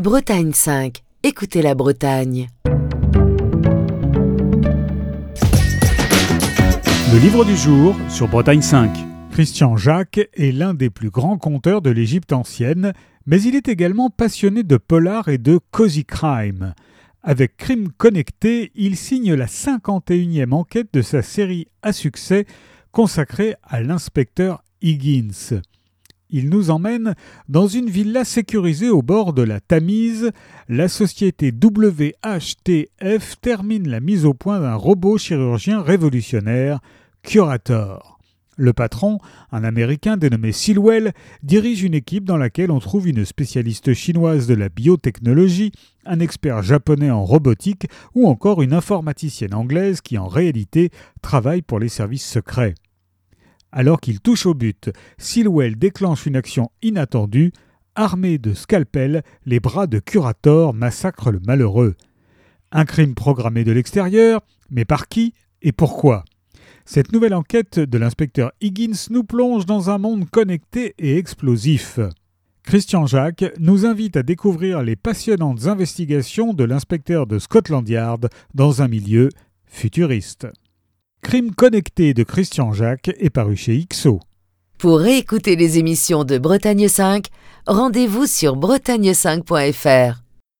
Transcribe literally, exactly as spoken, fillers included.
Bretagne cinq. Écoutez la Bretagne. Le livre du jour sur Bretagne cinq. Christian Jacques est l'un des plus grands conteurs de l'Égypte ancienne, mais il est également passionné de polar et de cozy crime. Avec Crime Connecté, il signe la cinquante et unième enquête de sa série à succès consacrée à l'inspecteur Higgins. Il nous emmène dans une villa sécurisée au bord de la Tamise. La société W H T F termine la mise au point d'un robot chirurgien révolutionnaire, Curator. Le patron, un Américain dénommé Silwell, dirige une équipe dans laquelle on trouve une spécialiste chinoise de la biotechnologie, un expert japonais en robotique ou encore une informaticienne anglaise qui en réalité travaille pour les services secrets. Alors qu'il touche au but, Silwell déclenche une action inattendue. Armé de scalpels, les bras de Curator massacrent le malheureux. Un crime programmé de l'extérieur, mais par qui et pourquoi ? Cette nouvelle enquête de l'inspecteur Higgins nous plonge dans un monde connecté et explosif. Christian Jacques nous invite à découvrir les passionnantes investigations de l'inspecteur de Scotland Yard dans un milieu futuriste. Crime Connecté de Christian Jacques est paru chez X O. Pour réécouter les émissions de Bretagne cinq, rendez-vous sur bretagne cinq point f r.